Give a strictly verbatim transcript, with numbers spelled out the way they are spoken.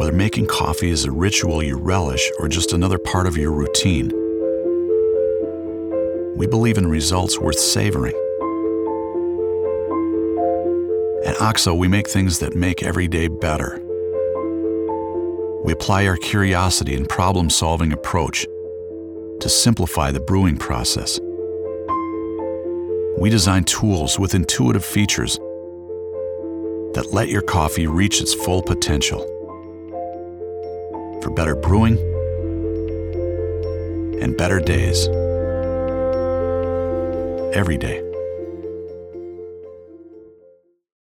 Whether making coffee is a ritual you relish or just another part of your routine, we believe in results worth savoring. At OXO, we make things that make every day better. We apply our curiosity and problem-solving approach to simplify the brewing process. We design tools with intuitive features that let your coffee reach its full potential for better brewing and better days every day.